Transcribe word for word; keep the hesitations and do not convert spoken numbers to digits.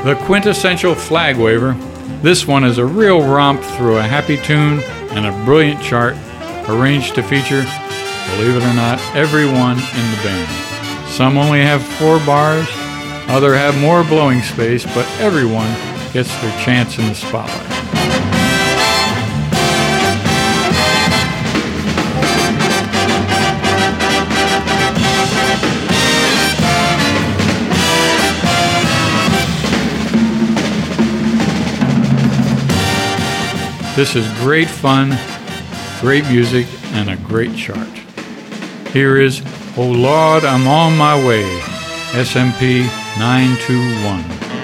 The quintessential flag waver. This one is a real romp through a happy tune and a brilliant chart, arranged to feature, believe it or not, everyone in the band. Some only have four bars, others have more blowing space, but everyone gets their chance in the spotlight. This is great fun, great music, and a great chart. Here is Oh Lord, I'm on My Way, S M P nine two one.